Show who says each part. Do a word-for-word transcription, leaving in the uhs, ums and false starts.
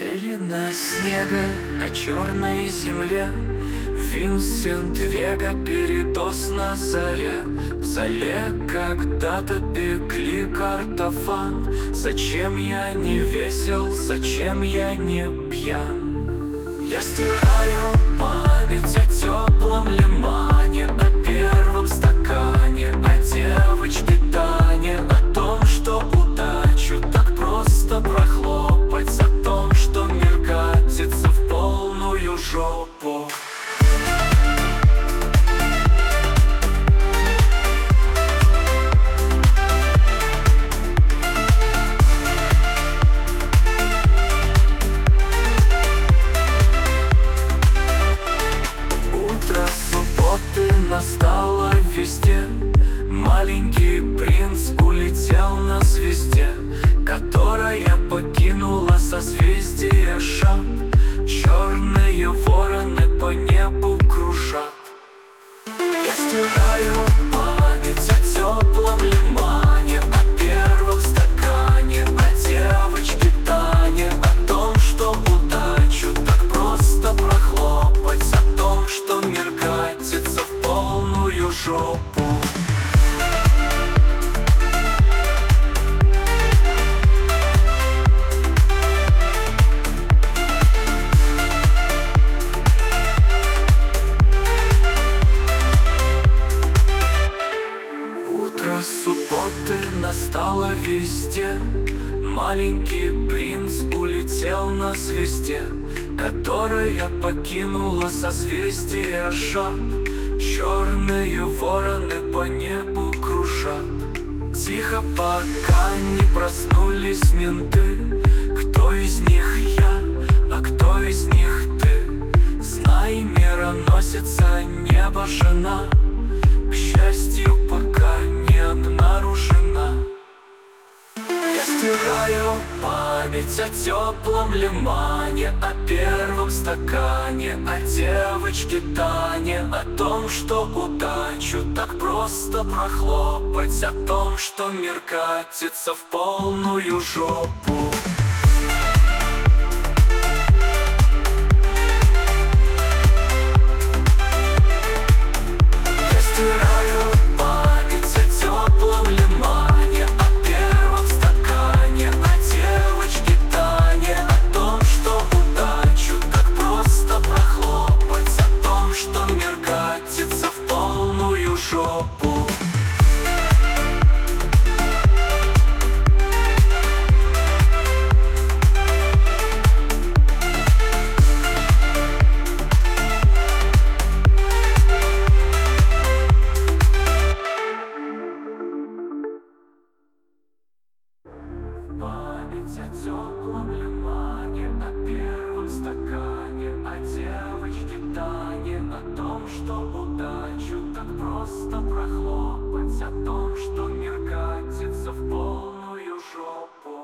Speaker 1: Пелена снега на черной земле, Винсент Вега, передоз на заре. В зале когда-то пекли картофан. Зачем я не весел, зачем я не пьян? Я стираю память о теплом лимане, о первом стакане, о девочке Тане, о том, что удачу так просто прохлопать, о том, что мир катится в полную жопу. Настало везде. Маленький принц улетел на звезде, которая покинула созвездие Шап. Черные вороны по небу кружат. Я стираю память о теплом лимане, о первом стакане, о девочке Тане, о том, что удачу так просто прохлопать, о том, что мир катится в полную жопу. Утро субботы настало везде. Маленький принц улетел на звезде, которая покинула созвездие Шап. Черные вороны по небу кружат. Тихо, пока не проснулись менты. Кто из них я, а кто из них ты? Знай, мироносица, небо жена, к счастью, пока не обнаружена. Я стираю память о теплом лимане, о первом стакане, о девочке Тане, о том, что удачу так просто прохлопать, о том, что мир катится в полную жопу. Я стираю память о теплом лимане, о первом стакане, о девочке Тане, о том, что удачу так просто прохлопать, о том, что мир катится в полную жопу. Память о теплом лимане, о первом стакане, о девочке Тане, о том, что удачу так просто прохлопать, о том, что мир катится в полную жопу.